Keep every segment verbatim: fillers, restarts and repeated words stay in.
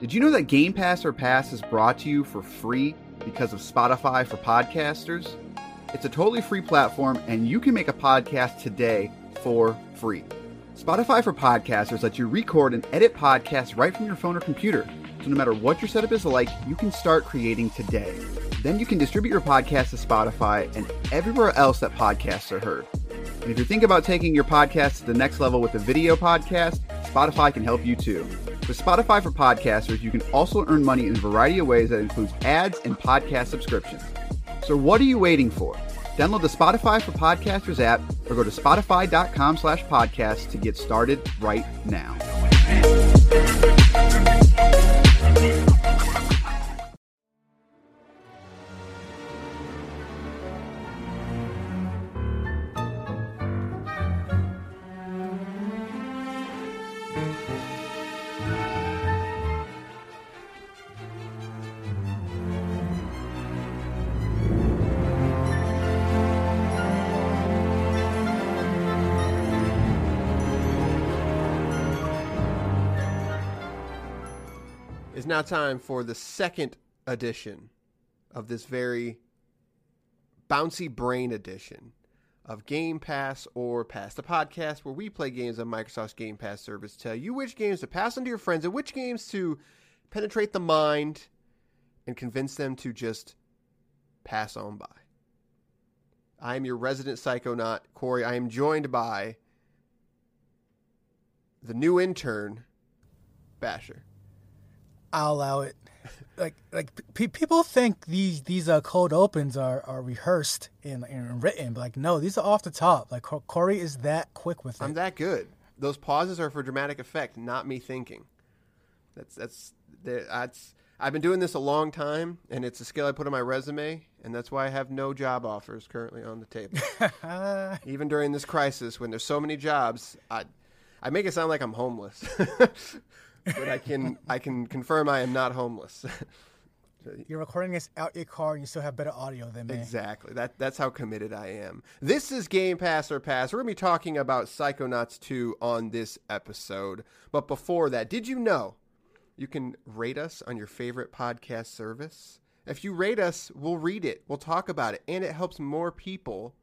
Did you know that Game Pass or Pass is brought to you for free because of Spotify for podcasters? It's a totally free platform, and you can make a podcast today for free. Spotify for podcasters lets you record and edit podcasts right from your phone or computer. So no matter what your setup is like, you can start creating today. Then you can distribute your podcast to Spotify and everywhere else that podcasts are heard. And if you're thinking about taking your podcast to the next level with a video podcast, Spotify can help you too. With Spotify for podcasters, you can also earn money in a variety of ways that includes ads and podcast subscriptions. So what are you waiting for? Download the Spotify for Podcasters app or go to spotify.com slash podcast to get started right now. It's now time for the second edition of this very bouncy brain edition of Game Pass or Pass, the podcast where we play games on Microsoft's Game Pass service, tell you which games to pass on to your friends and which games to penetrate the mind and convince them to just pass on by. I am your resident psychonaut, Corey. I am joined by the new intern, Basher. I'll allow it. Like, like pe- people think these these uh, cold opens are, are rehearsed and, and written, but like, no, these are off the top. Like, Corey is that quick with it. I'm that good. Those pauses are for dramatic effect, not me thinking. That's that's that's. I've been doing this a long time, and it's a skill I put on my resume, and that's why I have no job offers currently on the table. Even during this crisis, when there's so many jobs, I I make it sound like I'm homeless. But I can I can confirm I am not homeless. You're recording this out your car, and you still have better audio than me. Exactly. That that's how committed I am. This is Game Pass or Pass. We're going to be talking about Psychonauts two on this episode. But before that, did you know you can rate us on your favorite podcast service? If you rate us, we'll read it. We'll talk about it. And it helps more people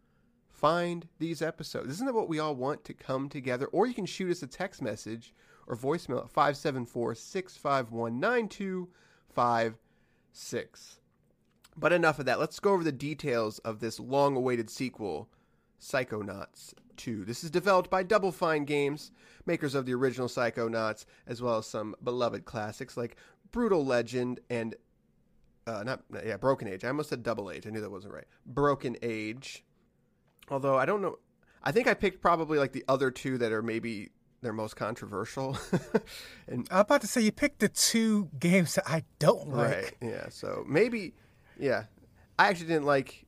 find these episodes. Isn't that what we all want, to come together? Or you can shoot us a text message or voicemail at five seven four, six five one, nine two five six. But enough of that. Let's go over the details of this long-awaited sequel, Psychonauts two. This is developed by Double Fine Games, makers of the original Psychonauts, as well as some beloved classics like Brutal Legend and, uh, not, yeah, Broken Age. I almost said Double Age. I knew that wasn't right. Broken Age. Although, I don't know. I think I picked probably like the other two that are maybe they're most controversial. And I'm about to say you picked the two games that I don't like. Right, yeah. So maybe, yeah. I actually didn't like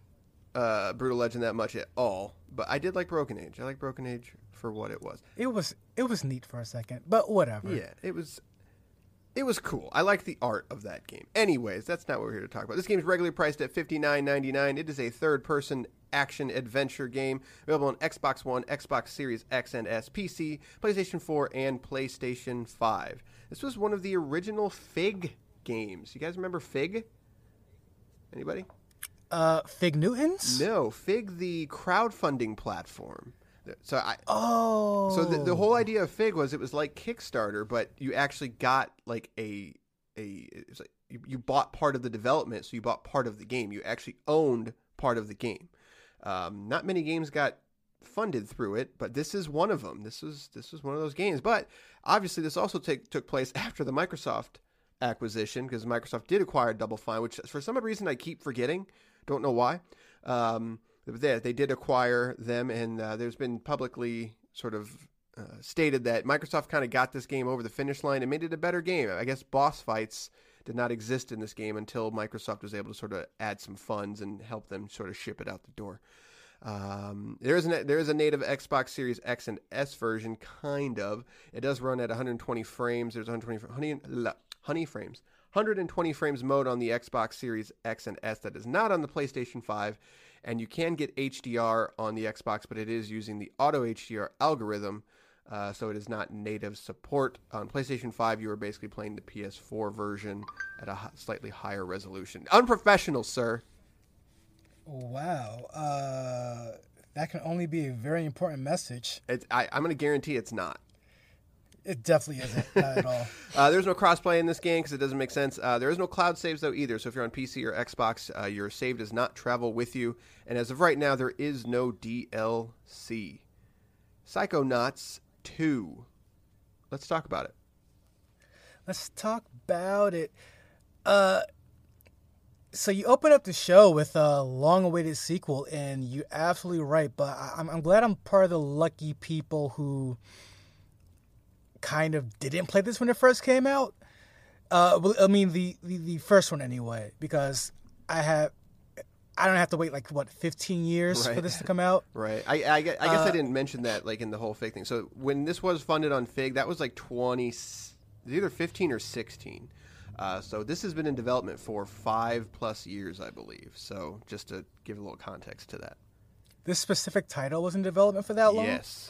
uh, Brutal Legend that much at all, but I did like Broken Age. I like Broken Age for what it was. It was it was neat for a second, but whatever. Yeah, it was it was cool. I like the art of that game. Anyways, that's not what we're here to talk about. This game is regularly priced at fifty-nine ninety-nine. It is a third-person action adventure game available on Xbox One, Xbox Series X and S, P C, PlayStation four, and PlayStation five. This was one of the original Fig games. You guys remember Fig? Anybody? Uh, Fig Newtons? No, Fig, the crowdfunding platform. So I oh so the, the whole idea of Fig was it was like Kickstarter, but you actually got like a a it was like you, you bought part of the development, so you bought part of the game. You actually owned part of the game. Um, not many games got funded through it, but this is one of them. This was this was one of those games. But obviously, this also take, took place after the Microsoft acquisition, because Microsoft did acquire Double Fine, which for some reason I keep forgetting. Don't know why. Um, they, they did acquire them, and uh, there's been publicly sort of uh, stated that Microsoft kind of got this game over the finish line and made it a better game. I guess boss fights did not exist in this game until Microsoft was able to sort of add some funds and help them sort of ship it out the door. Um, there is a there is a native Xbox Series X and S version, kind of. It does run at one hundred twenty frames. There's one hundred twenty honey, honey frames. one hundred twenty frames mode on the Xbox Series X and S that is not on the PlayStation five, and you can get H D R on the Xbox, but it is using the auto H D R algorithm Uh, so it is not native support. On PlayStation five, you were basically playing the P S four version at a h- slightly higher resolution. Unprofessional, sir. Wow. Uh, that can only be a very important message. It's, I, I'm going to guarantee it's not. It definitely isn't. Not at all. Uh, there's no crossplay in this game because it doesn't make sense. Uh, there is no cloud saves, though, either. So if you're on P C or Xbox, uh, your save does not travel with you. And as of right now, there is no D L C. Psychonauts two. Let's talk about it. Let's talk about it. Uh, so you open up the show with a long-awaited sequel, and you're absolutely right. But I, I'm, I'm glad I'm part of the lucky people who kind of didn't play this when it first came out. Uh, well, I mean the, the, the first one anyway, because I have I don't have to wait like what fifteen years Right. for this to come out. Right. I, I, gue- I guess Uh, I didn't mention that like in the whole Fig thing. So when this was funded on Fig, that was like twenty, it's either fifteen or sixteen. Uh, so this has been in development for five plus years, I believe. So just to give a little context to that. This specific title was in development for that long? Yes.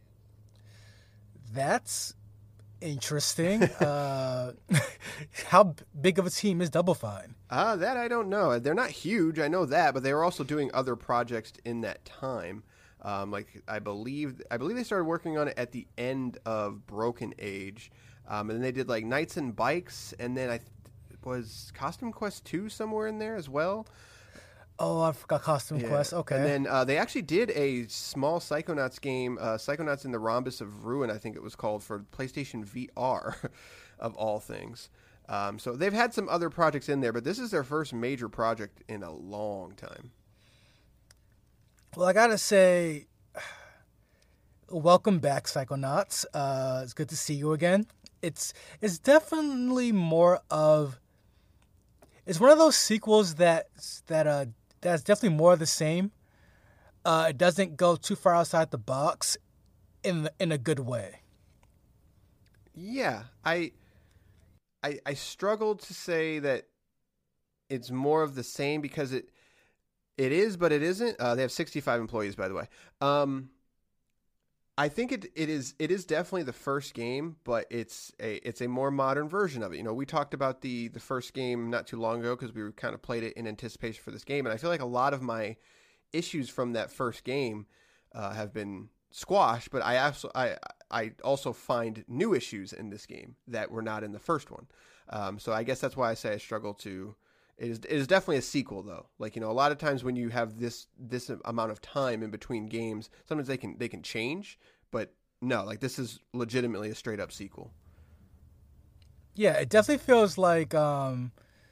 That's interesting. uh, how big of a team is Double Fine? Uh, that I don't know. They're not huge, I know that, but they were also doing other projects in that time. Um, like I believe, I believe they started working on it at the end of Broken Age, um, and then they did like Knights and Bikes, and then I th- was Costume Quest two somewhere in there as well. Oh, I forgot Costume Yeah. Quest. Okay. And then uh, they actually did a small Psychonauts game, uh, Psychonauts in the Rhombus of Ruin, I think it was called, for PlayStation V R, of all things. Um, so they've had some other projects in there, but this is their first major project in a long time. Well, I gotta say, welcome back, Psychonauts. Uh, it's good to see you again. It's it's definitely more of it's one of those sequels that that uh that's definitely more of the same. Uh, it doesn't go too far outside the box, in the, in a good way. Yeah, I, I, I struggled to say that it's more of the same because it, it is, but it isn't. Uh, they have sixty-five employees, by the way. Um, I think it it is it is definitely the first game, but it's a it's a more modern version of it. You know, we talked about the the first game not too long ago because we kind of played it in anticipation for this game, and I feel like a lot of my issues from that first game uh, have been squashed. But I also I I also find new issues in this game that were not in the first one. Um, so I guess that's why I say I struggle to. It is, it is definitely a sequel, though. Like, you know, a lot of times when you have this this amount of time in between games, sometimes they can they can change. But no, like this is legitimately a straight up sequel. Yeah, it definitely feels like um,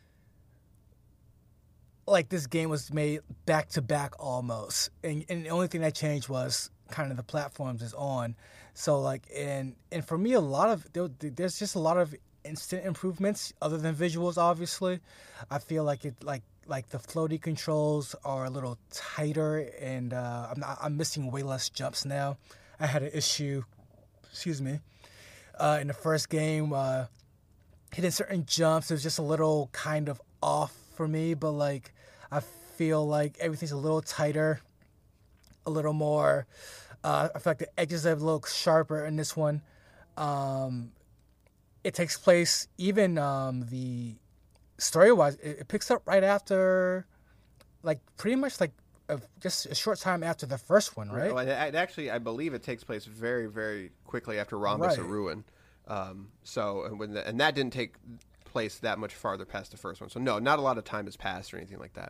like this game was made back to back almost, and and the only thing that changed was kind of the platforms it's on. So like, and and for me, a lot of there, there's just a lot of instant improvements other than visuals. Obviously, I feel like it like like the floaty controls are a little tighter, and uh, I'm not, I'm missing way less jumps now. I had an issue, excuse me, uh, in the first game, uh, hitting certain jumps. It was just a little kind of off for me, but like I feel like everything's a little tighter, a little more. Uh, I feel like the edges are a little sharper in this one. Um, it takes place even um, the story-wise. It, it picks up right after, like pretty much like a, just a short time after the first one, right? Well, it, it actually, I believe it takes place very, very quickly after Rhombus Right. of Ruin. Um, so and when the, and that didn't take place that much farther past the first one. So no, not a lot of time has passed or anything like that.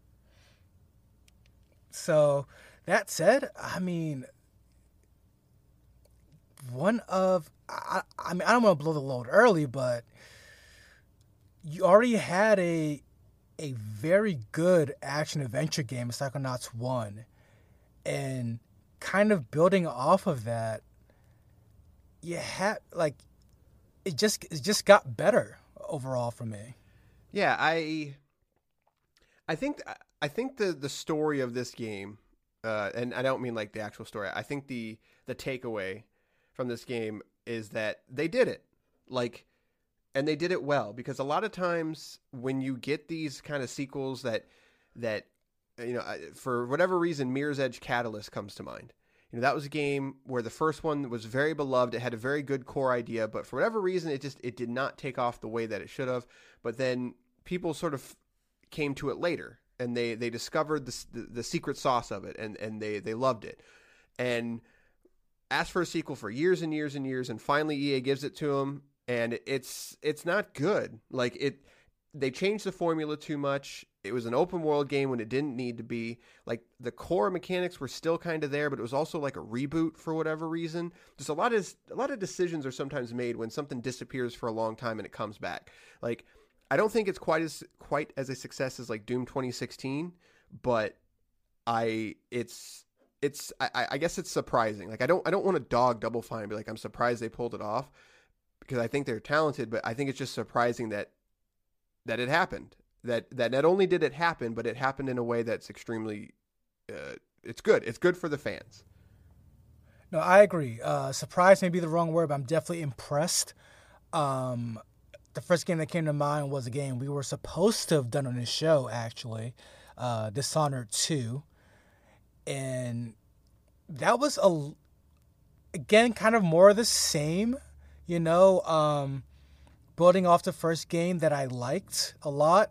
So that said, I mean, one of I, I mean I don't want to blow the load early, but you already had a a very good action adventure game, Psychonauts one, and kind of building off of that, you had like it just it just got better overall for me. Yeah, I I think I think the the story of this game, uh, and I don't mean like the actual story. I think the the takeaway from this game is that they did it, like, and they did it well. Because a lot of times when you get these kind of sequels that that you know, for whatever reason, Mirror's Edge Catalyst comes to mind. You know, that was a game where the first one was very beloved. It had a very good core idea, but for whatever reason, it just it did not take off the way that it should have. But then people sort of came to it later, and they they discovered the the, the secret sauce of it, and and they they loved it, and asked for a sequel for years and years and years, and finally E A gives it to them, and it's it's not good. Like it, they changed the formula too much. It was an open world game when it didn't need to be. Like the core mechanics were still kind of there, but it was also like a reboot for whatever reason. Just a lot of a lot of decisions are sometimes made when something disappears for a long time and it comes back. Like I don't think it's quite as quite as a success as like Doom twenty sixteen, but I it's it's I, I guess it's surprising. Like I don't I don't want to dog Double Fine and be like I'm surprised they pulled it off because I think they're talented, but I think it's just surprising that that it happened. That that not only did it happen, but it happened in a way that's extremely, uh, it's good. It's good for the fans. No, I agree. Uh, surprised may be the wrong word, but I'm definitely impressed. Um, the first game that came to mind was a game we were supposed to have done on this show, actually, uh, Dishonored two. And that was, a, again, kind of more of the same, you know, um, building off the first game that I liked a lot.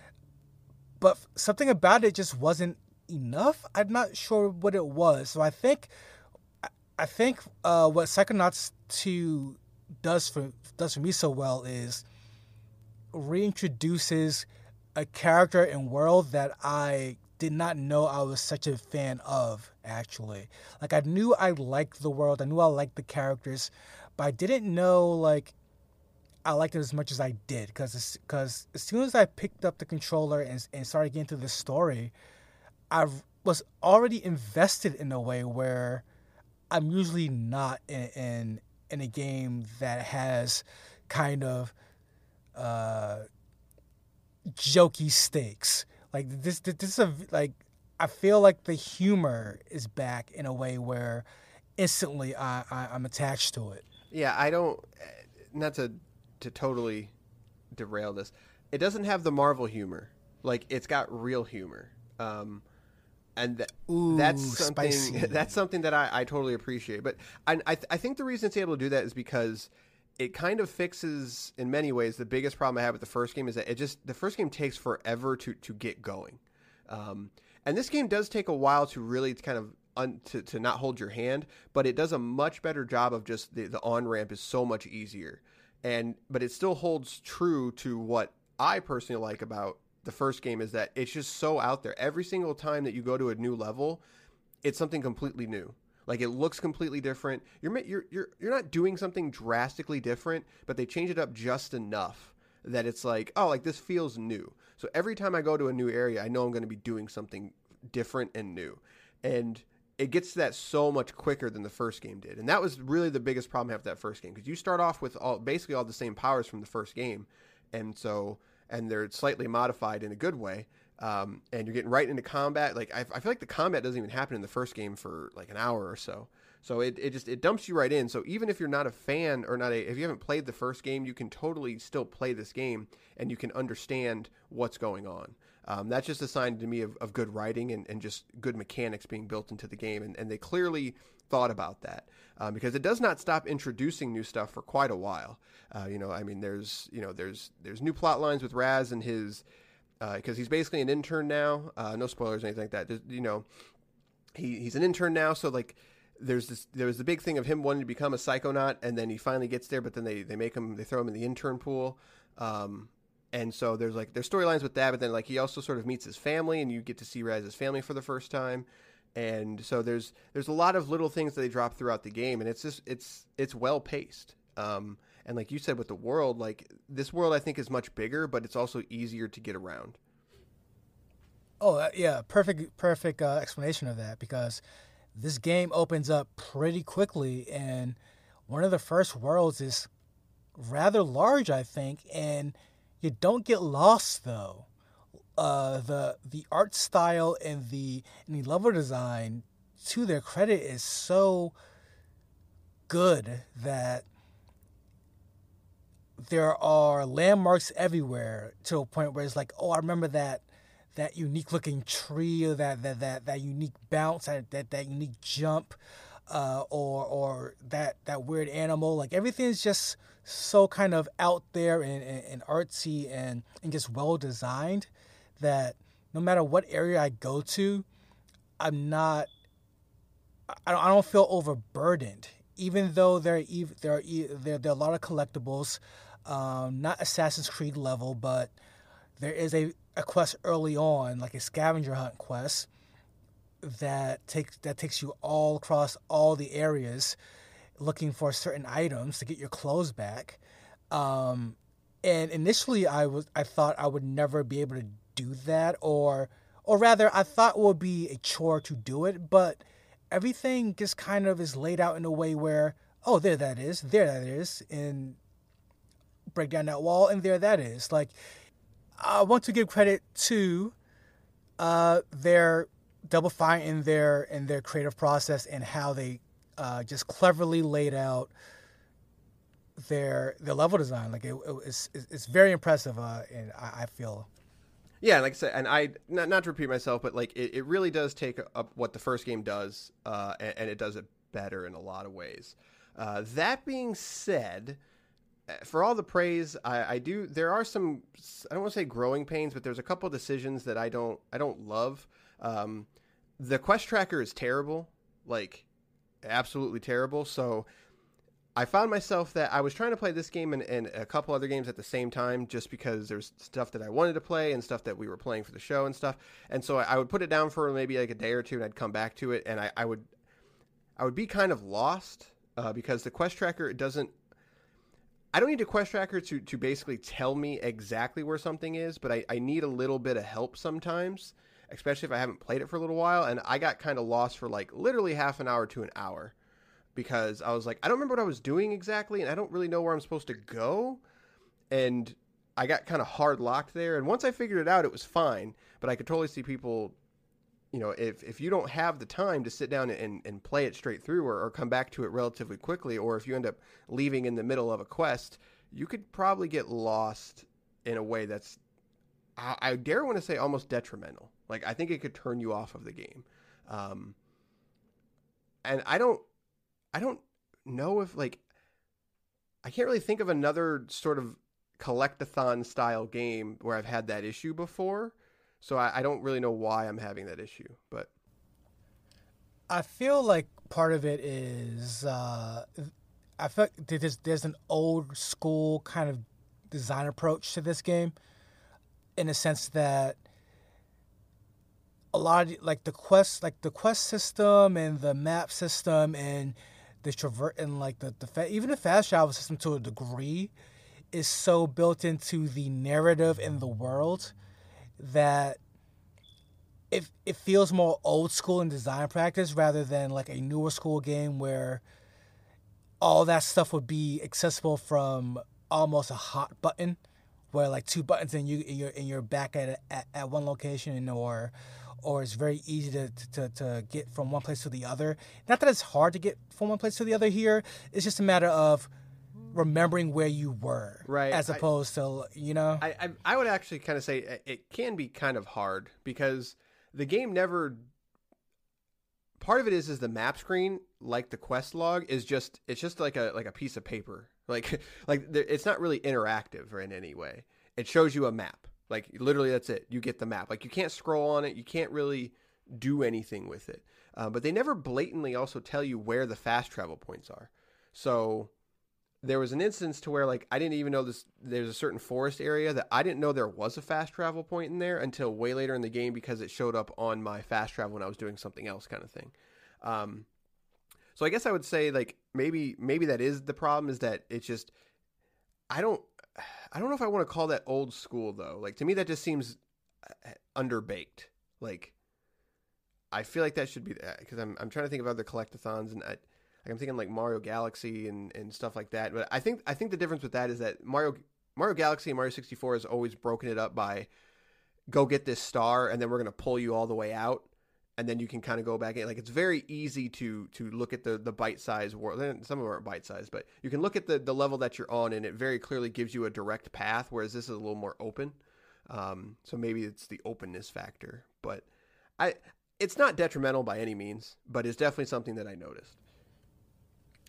But something about it just wasn't enough. I'm not sure what it was. So I think I think uh, what Psychonauts two does for does for me so well is reintroduces a character and world that I did not know I was such a fan of, actually. Like, I knew I liked the world. I knew I liked the characters. But I didn't know, like, I liked it as much as I did, because because as soon as I picked up the controller and, and started getting through the story, I was already invested in a way where I'm usually not in in, in a game that has kind of uh, jokey stakes. Like this, this is a like I feel like the humor is back in a way where instantly I, I I'm attached to it. Yeah, I don't. Not to. to totally derail this, it doesn't have the Marvel humor. Like, it's got real humor. Um, and th- Ooh, that's something spicy. that's something that I, I totally appreciate. But I, I, th- I think the reason it's able to do that is because it kind of fixes, in many ways, the biggest problem I have with the first game is that it just, the first game takes forever to, to get going. Um, and this game does take a while to really kind of, un- to, to not hold your hand, but it does a much better job of just, the, the on-ramp is so much easier. And but it still holds true to what I personally like about the first game is that it's just so out there. Every single time that you go to a new level, it's something completely new. Like, it looks completely different. You're you're you're you're not doing something drastically different, but they change it up just enough that it's like, oh, like this feels new. So every time I go to a new area, I know I'm going to be doing something different and new. And it gets to that so much quicker than the first game did. And that was really the biggest problem I have with that first game. Because you start off with all basically all the same powers from the first game. And so, and they're slightly modified in a good way. Um, and you're getting right into combat. Like, I, I feel like the combat doesn't even happen in the first game for like an hour or so. So it, it just, it dumps you right in. So even if you're not a fan or not a, if you haven't played the first game, you can totally still play this game and you can understand what's going on. Um, that's just a sign to me of, of good writing and, and just good mechanics being built into the game. And, and they clearly thought about that um, because it does not stop introducing new stuff for quite a while. Uh, you know, I mean, there's, you know, there's, there's new plot lines with Raz and his, uh, cause he's basically an intern now. Uh, no spoilers or anything like that. There's, you know, he, he's an intern now. So like there's this, there was the big thing of him wanting to become a Psychonaut and then he finally gets there, but then they, they make him, they throw him in the intern pool. Um, And so there's like there's storylines with that, but then like he also sort of meets his family, and you get to see Raz's family for the first time. And so there's there's a lot of little things that they drop throughout the game, and it's just it's it's well paced. Um, and like you said with the world, like this world I think is much bigger, but it's also easier to get around. Oh uh, yeah, perfect perfect uh, explanation of that, because this game opens up pretty quickly, and one of the first worlds is rather large, I think, and you don't get lost though. Uh, the the art style and the and the level design, to their credit, is so good that there are landmarks everywhere to a point where it's like, oh, I remember that that unique looking tree, or that that that, that unique bounce, that, that that unique jump. uh, or or that that weird animal. Like everything's just so kind of out there and, and, and artsy and, and just well designed that no matter what area I go to, I'm not. I don't, I don't feel overburdened, even though there ev- there are e- there there are a lot of collectibles, um, not Assassin's Creed level, but there is a, a quest early on, like a scavenger hunt quest, that takes that takes you all across all the areas, looking for certain items to get your clothes back. Um, and initially, I was I thought I would never be able to do that, or or rather, I thought it would be a chore to do it, but everything just kind of is laid out in a way where, oh, there that is, there that is, and break down that wall, and there that is. Like, I want to give credit to uh, their Double Fine in their in their creative process and how they uh, just cleverly laid out their their level design. Like, it, it, it's it's very impressive, uh, and I, I feel. Yeah, like I said, and I not not to repeat myself, but like it, it really does take up what the first game does, uh, and, and it does it better in a lot of ways. Uh, that being said, for all the praise, I, I do. There are some, I don't want to say growing pains, but there's a couple of decisions that I don't I don't love. Um, the quest tracker is terrible, like absolutely terrible. So I found myself that I was trying to play this game and, and a couple other games at the same time, just because there's stuff that I wanted to play and stuff that we were playing for the show and stuff. And so I, I would put it down for maybe like a day or two, and I'd come back to it, and I, I would I would be kind of lost uh, because the quest tracker, it doesn't. I don't need a quest tracker to, to basically tell me exactly where something is, but I, I need a little bit of help sometimes, especially if I haven't played it for a little while. And I got kind of lost for like literally half an hour to an hour because I was like, I don't remember what I was doing exactly, and I don't really know where I'm supposed to go. And I got kind of hard locked there. And once I figured it out, it was fine. But I could totally see people, you know, if, if you don't have the time to sit down and, and play it straight through or, or come back to it relatively quickly, or if you end up leaving in the middle of a quest, you could probably get lost in a way that's, I, I dare want to say, almost detrimental. Like, I think it could turn you off of the game. Um, and I don't, I don't know if, like, I can't really think of another sort of collectathon style game where I've had that issue before. So I, I don't really know why I'm having that issue, but I feel like part of it is uh, I feel like there's there's an old school kind of design approach to this game, in the sense that a lot of like the quest like the quest system and the map system and the travert and like the the fa- even the fast travel system to a degree is so built into the narrative and the world that it it feels more old school in design practice rather than like a newer school game where all that stuff would be accessible from almost a hot button, where like two buttons and you and you're and you're back at, at at one location, or or it's very easy to, to to get from one place to the other. Not that it's hard to get from one place to the other here. It's just a matter of remembering where you were, right, as opposed I, to, you know, I, I I would actually kind of say it can be kind of hard because the game never. Part of it is is the map screen, like the quest log, is just it's just like a like a piece of paper, like like it's not really interactive or in any way. It shows you a map, like literally that's it. You get the map, like you can't scroll on it, you can't really do anything with it. Uh, but they never blatantly also tell you where the fast travel points are, so. There was an instance to where, like, I didn't even know this. There's a certain forest area that I didn't know there was a fast travel point in there until way later in the game because it showed up on my fast travel when I was doing something else, kind of thing. Um, so I guess I would say, like, maybe maybe that is the problem, is that it's just I don't I don't know if I want to call that old school though. Like, to me, that just seems underbaked. Like, I feel like that should be because I'm I'm trying to think of other collectathons and. I, Like I'm thinking like Mario Galaxy and, and stuff like that. But I think I think the difference with that is that Mario Mario Galaxy and Mario sixty-four has always broken it up by go get this star and then we're going to pull you all the way out and then you can kind of go back in. Like it's very easy to to look at the, the bite-sized world. Some of them aren't bite-sized, but you can look at the, the level that you're on and it very clearly gives you a direct path, whereas this is a little more open. Um, so maybe it's the openness factor. But I it's not detrimental by any means, but it's definitely something that I noticed.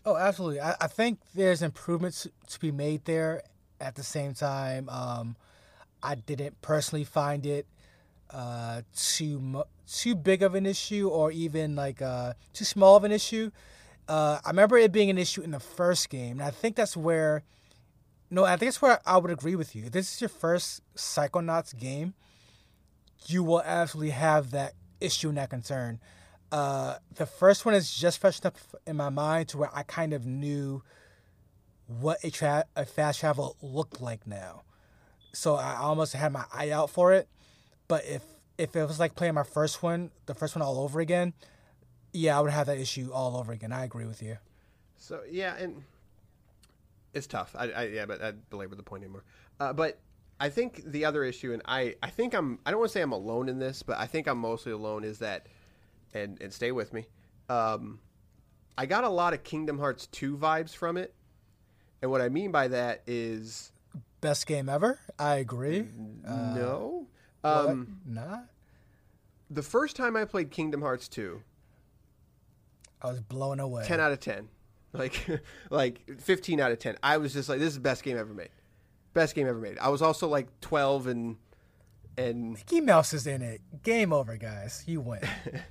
Oh, absolutely. I, I think there's improvements to be made there. At the same time, um, I didn't personally find it uh, too mu- too big of an issue, or even like uh, too small of an issue. Uh, I remember it being an issue in the first game, and I think that's where. No, I think that's where I would agree with you. If this is your first Psychonauts game, you will absolutely have that issue and that concern. Uh, the first one is just fresh enough in my mind to where I kind of knew what a, tra- a fast travel looked like now. So I almost had my eye out for it. But if if it was like playing my first one, the first one all over again, yeah, I would have that issue all over again. I agree with you. So yeah, and it's tough. I, I yeah, but I belabor the point anymore. Uh, but I think the other issue, and I, I think I'm, I don't want to say I'm alone in this, but I think I'm mostly alone, is that, and and stay with me. Um, I got a lot of Kingdom Hearts two vibes from it, and what I mean by that is best game ever. I agree. No, uh, um, not. The first time I played Kingdom Hearts two, I was blown away. ten out of ten. Like, like fifteen out of ten. I was just like, this is the best game ever made. Best game ever made. I was also like twelve and and Mickey Mouse is in it. Game over, guys. You win.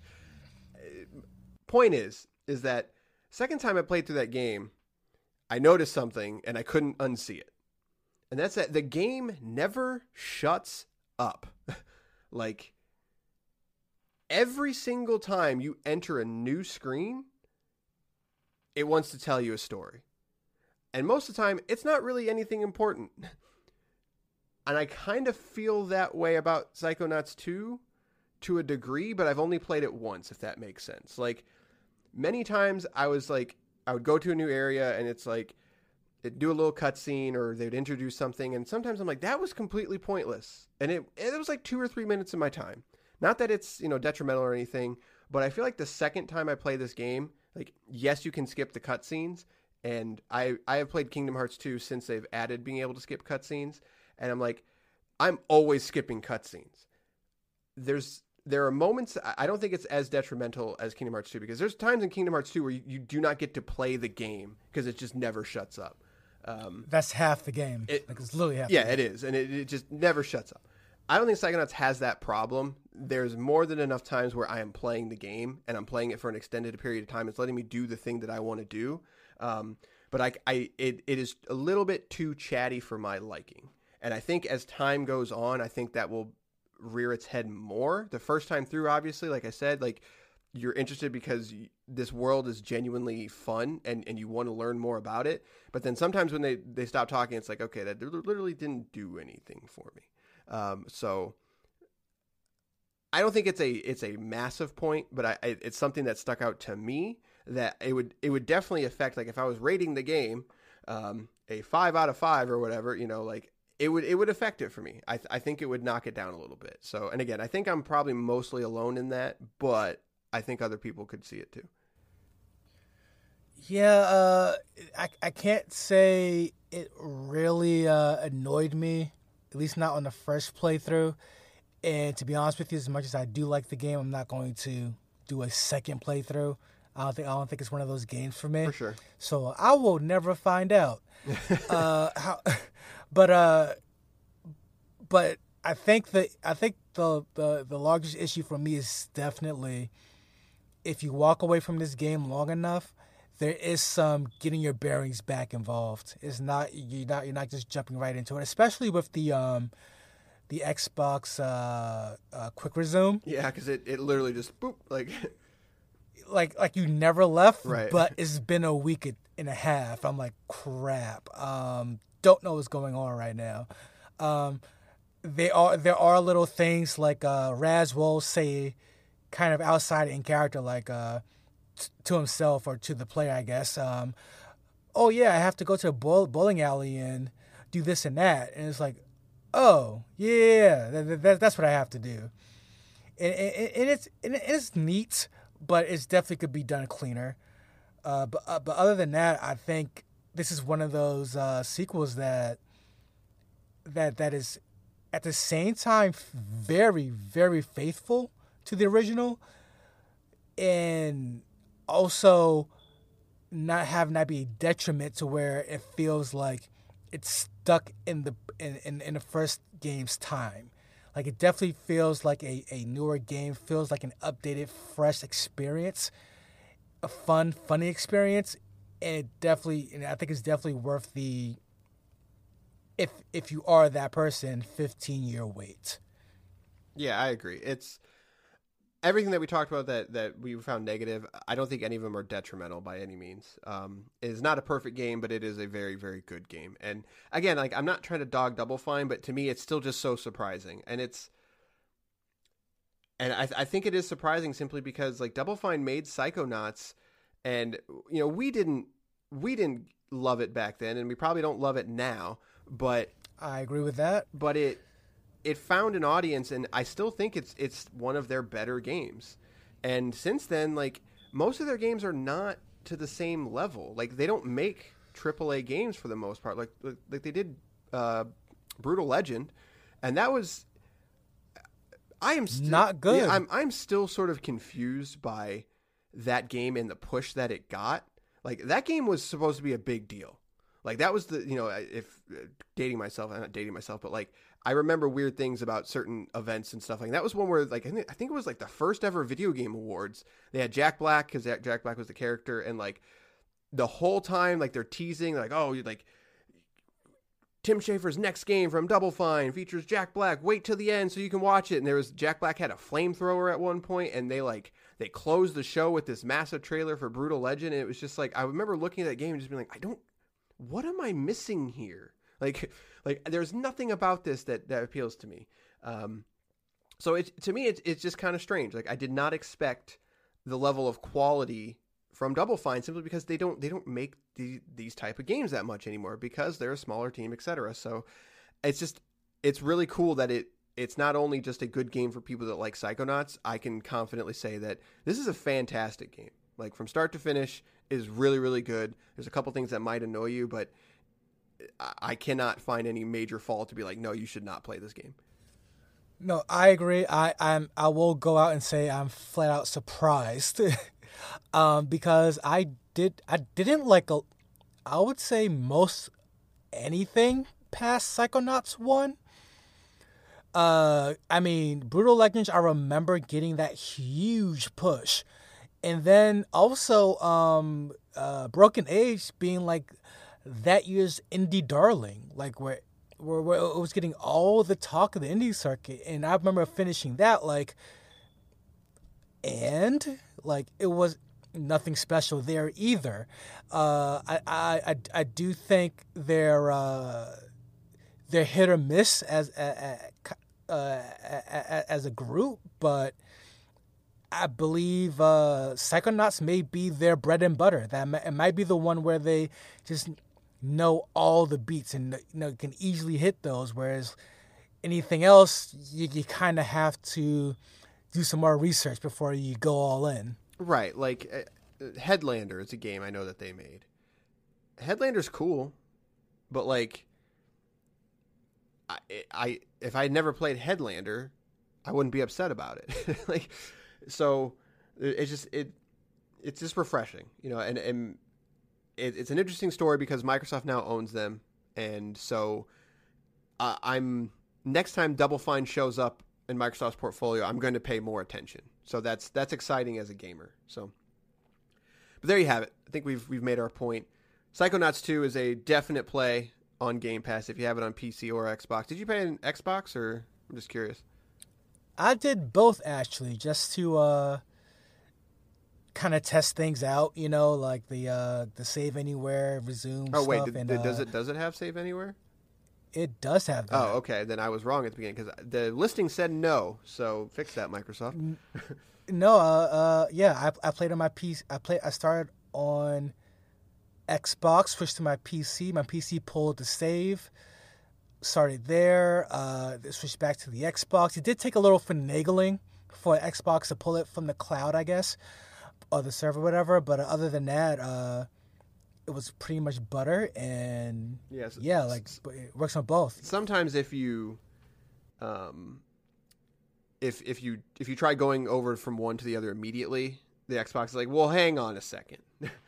Point is, is that second time I played through that game, I noticed something and I couldn't unsee it. And that's that the game never shuts up. Like, every single time you enter a new screen, it wants to tell you a story. And most of the time, it's not really anything important. And I kind of feel that way about Psychonauts two to a degree, but I've only played it once, if that makes sense. Like, many times I was like, I would go to a new area and it's like, it'd do a little cutscene or they'd introduce something. And sometimes I'm like, that was completely pointless. And it, it was like two or three minutes of my time. Not that it's, you know, detrimental or anything, but I feel like the second time I play this game, like, yes, you can skip the cutscenes, and I, I have played Kingdom Hearts two since they've added being able to skip cutscenes, and I'm like, I'm always skipping cutscenes. There's there are moments, I don't think it's as detrimental as Kingdom Hearts two, because there's times in Kingdom Hearts two where you, you do not get to play the game because it just never shuts up. Um, That's half the game. It, like, it's literally half yeah, the game. it is, and it, it just never shuts up. I don't think Psychonauts has that problem. There's more than enough times where I am playing the game and I'm playing it for an extended period of time. It's letting me do the thing that I want to do. Um, but I, I, it, it is a little bit too chatty for my liking. And I think as time goes on, I think that will rear its head more. The first time through, obviously, like I said, like, you're interested because this world is genuinely fun and, and you want to learn more about it. But then sometimes when they, they stop talking, it's like, okay, that literally didn't do anything for me. Um, so I don't think it's a it's a massive point, but I, I, it's something that stuck out to me that it would it would definitely affect. Like, if I was rating the game um, a five out of five or whatever, you know, like it would it would affect it for me. I I think it would knock it down a little bit. So, and again, I think I'm probably mostly alone in that, but I think other people could see it too. Yeah, uh, I I can't say it really uh, annoyed me. At least not on the first playthrough. And to be honest with you, as much as I do like the game, I'm not going to do a second playthrough. I don't think I don't think it's one of those games for me. For sure. So I will never find out. uh, how, but uh, but I think the I think the, the the largest issue for me is definitely if you walk away from this game long enough, there is some getting your bearings back involved. It's not you're not you're not just jumping right into it, especially with the um the Xbox uh, uh quick resume. Yeah, because it, it literally just boop like like like you never left, right. But it's been a week and a half. I'm like, crap. Um, don't know what's going on right now. Um, there are there are little things like uh, Raz will say, kind of outside in character, like uh. to himself or to the player, I guess. Um, oh yeah, I have to go to a bowl- bowling alley and do this and that, and it's like, oh yeah, that, that, that's what I have to do. And, and, and it's and it's neat, but it's definitely could be done cleaner. Uh, but uh, but other than that, I think this is one of those uh, sequels that that that is at the same time very very faithful to the original, and also not have not be a detriment to where it feels like it's stuck in the in, in, in the first game's time. Like it definitely feels like a, a newer game, feels like an updated, fresh experience, a fun, funny experience, and it definitely and I think it's definitely worth the if if you are that person, fifteen year wait. Yeah, I agree. It's everything that we talked about that, that we found negative. I don't think any of them are detrimental by any means. Um, it is not a perfect game, but it is a very, very good game. And again, like I'm not trying to dog Double Fine, but to me, it's still just so surprising. And it's, and I, I think it is surprising simply because like Double Fine made Psychonauts, and you know we didn't we didn't love it back then, and we probably don't love it now. But I agree with that. But it. It found an audience, and I still think it's it's one of their better games. And since then, like most of their games are not to the same level. Like they don't make triple A games for the most part. Like like they did uh, Brutal Legend, and that was I am st- not good. Yeah, I'm I'm still sort of confused by that game and the push that it got. Like that game was supposed to be a big deal. Like that was the, you know, if uh, dating myself, I'm not dating myself, but like I remember weird things about certain events and stuff. Like that was one where like, I think, I think it was like the first ever video game awards. They had Jack Black because Jack Black was the character. And like the whole time, like they're teasing like, oh, you're like Tim Schafer's next game from Double Fine features Jack Black. Wait till the end so you can watch it. And there was Jack Black had a flamethrower at one point, and they like, they closed the show with this massive trailer for Brutal Legend. And it was just like, I remember looking at that game and just being like, I don't, what am I missing here? Like, like there's nothing about this that, that appeals to me. Um, so it, to me, it's, it's just kind of strange. Like I did not expect the level of quality from Double Fine simply because they don't, they don't make the, these type of games that much anymore because they're a smaller team, et cetera. So it's just, it's really cool that it, it's not only just a good game for people that like Psychonauts. I can confidently say that this is a fantastic game. Like from start to finish is really, really good. There's a couple things that might annoy you, but I cannot find any major fault to be like, no, you should not play this game. No, I agree. I I'm I will go out and say I'm flat out surprised, um, because I did I didn't like a, I would say most anything past Psychonauts one. Uh, I mean, Brutal Legends. I remember getting that huge push. And then also, um, uh, Broken Age being like that year's indie darling, like where, where, where it was getting all the talk of the indie circuit. And I remember finishing that like, and like it was nothing special there either. Uh, I, I, I, I do think they're uh, they're hit or miss as uh, uh, as a group, but I believe uh, Psychonauts may be their bread and butter. That may, it might be the one where they just know all the beats and you know can easily hit those. Whereas anything else, you, you kind of have to do some more research before you go all in. Right, like uh, Headlander is a game I know that they made. Headlander's cool, but like, I, I if I had never played Headlander, I wouldn't be upset about it. like. So it's just it it's just refreshing, you know, and, and it, it's an interesting story because Microsoft now owns them, and so uh, I'm next time Double Fine shows up in Microsoft's portfolio, I'm going to pay more attention. So that's that's exciting as a gamer. So, but there you have it. I think we've we've made our point. Psychonauts two is a definite play on Game Pass if you have it on P C or Xbox. Did you play an Xbox, or I'm just curious? I did both actually, just to uh, kind of test things out, you know, like the uh, the save anywhere, resume. Oh wait, stuff did, and, did, does uh, it does it have save anywhere? It does have that. Oh, okay. Then I was wrong at the beginning because the listing said no. So fix that, Microsoft. No, uh, uh, yeah, I I played on my P C. I played. I started on Xbox, switched to my P C. My P C pulled the save. Started there, uh, switched back to the Xbox. It did take a little finagling for Xbox to pull it from the cloud, I guess, or the server, whatever. But other than that, uh, it was pretty much butter, and yes, yeah, like it works on both. Sometimes if you, um, if if you if you try going over from one to the other immediately, the Xbox is like, well, hang on a second.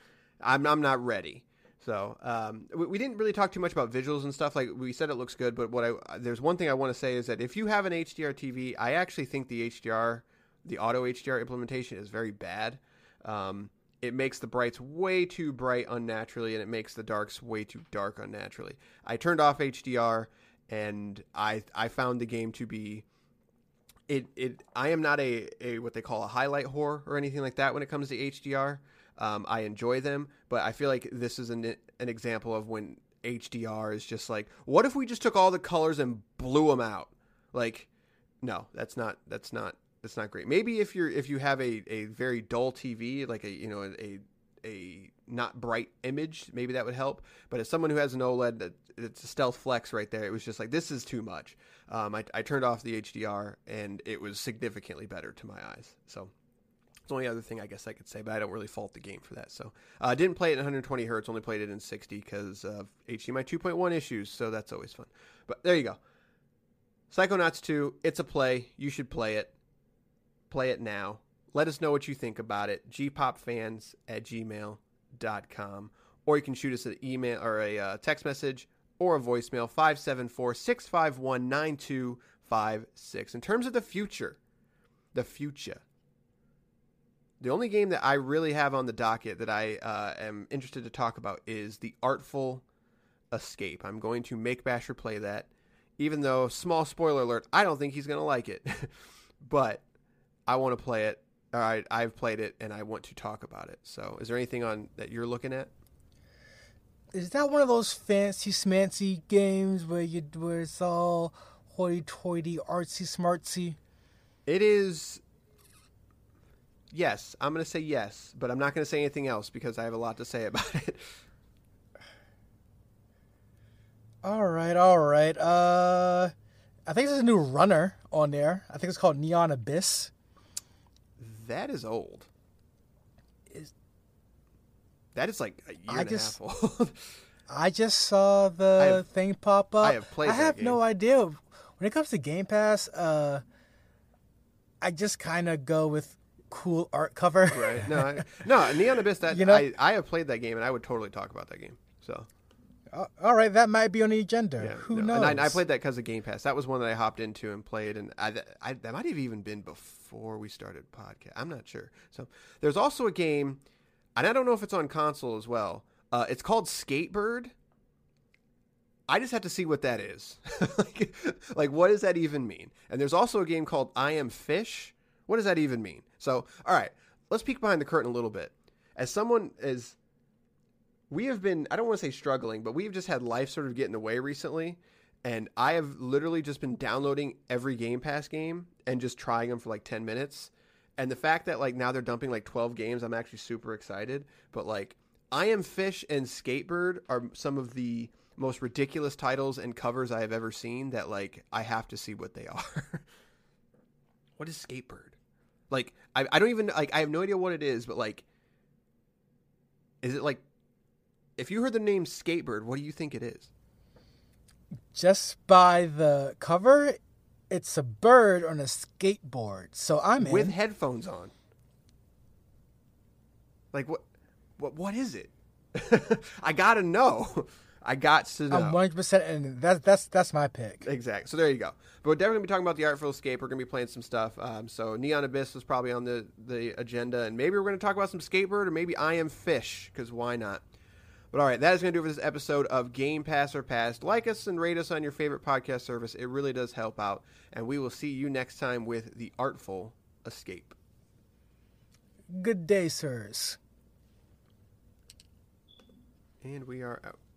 I'm I'm not ready. So um, we, we didn't really talk too much about visuals and stuff. Like we said, it looks good, but what I there's one thing I want to say is that if you have an H D R T V, I actually think the H D R, the auto H D R implementation is very bad. Um, it makes the brights way too bright unnaturally, and it makes the darks way too dark unnaturally. I turned off H D R, and I I found the game to be it it. I am not a, a what they call a highlight whore or anything like that when it comes to H D R. Um, I enjoy them, but I feel like this is an an example of when H D R is just like, what if we just took all the colors and blew them out? Like, no, that's not that's not. That's not great. Maybe if you're if you have a, a very dull T V, like a you know a a not bright image, maybe that would help. But as someone who has an OLED, that it's a stealth flex right there. It was just like, this is too much. Um, I, I turned off the H D R, and it was significantly better to my eyes. So it's the only other thing I guess I could say, but I don't really fault the game for that. So I uh, didn't play it in one hundred twenty hertz, only played it in sixty because of H D M I two point one issues. So that's always fun. But there you go. Psychonauts two, it's a play. You should play it. Play it now. Let us know what you think about it. g pop fans at gmail dot com. Or you can shoot us an email or a uh, text message or a voicemail, five seven four, six five one, nine two five six. In terms of the future, the future, the only game that I really have on the docket that I uh, am interested to talk about is The Artful Escape. I'm going to make Basher play that, even though, small spoiler alert, I don't think he's going to like it. But I want to play it. All right, I've played it, and I want to talk about it. So is there anything on that you're looking at? Is that one of those fancy smancy games where you where it's all hoity-toity, artsy smartsy? It is. Yes, I'm going to say yes, but I'm not going to say anything else because I have a lot to say about it. All right, all right. Uh, I think there's a new runner on there. I think it's called Neon Abyss. That is old. Is that is like a year I and just, a half old. I just saw the have, thing pop up. I have played I have that game. no idea. When it comes to Game Pass, uh, I just kind of go with cool art cover. Right. No, I, no, Neon Abyss, that, you know, I, I have played that game, and I would totally talk about that game. So. Uh, all right, that might be on the agenda. Yeah, Who no. knows? And I, I played that because of Game Pass. That was one that I hopped into and played, and I, I, that might have even been before we started podcast. I'm not sure. So there's also a game, and I don't know if it's on console as well. Uh, it's called Skatebird. I just have to see what that is. like, like, what does that even mean? And there's also a game called I Am Fish. What does that even mean? So, all right, let's peek behind the curtain a little bit. As someone is... We have been, I don't want to say struggling, but we've just had life sort of get in the way recently. And I have literally just been downloading every Game Pass game and just trying them for like ten minutes. And the fact that like now they're dumping like twelve games, I'm actually super excited. But like I Am Fish and Skatebird are some of the most ridiculous titles and covers I have ever seen that like I have to see what they are. What is Skatebird? Like, I, I don't even, like, I have no idea what it is, but like, is it like, if you heard the name Skatebird, what do you think it is? Just by the cover, it's a bird on a skateboard. So I'm with in. headphones on. Like what? What? What is it? I gotta know. I got to know. I'm one hundred percent, and that's that's that's my pick. Exactly. So there you go. But we're definitely gonna be talking about the Artful Escape. We're gonna be playing some stuff. Um, so Neon Abyss was probably on the the agenda, and maybe we're gonna talk about some Skatebird, or maybe I Am Fish, because why not? But all right, that is going to do it for this episode of Game Pass or Past. Like us and rate us on your favorite podcast service. It really does help out. And we will see you next time with The Artful Escape. Good day, sirs. And we are out.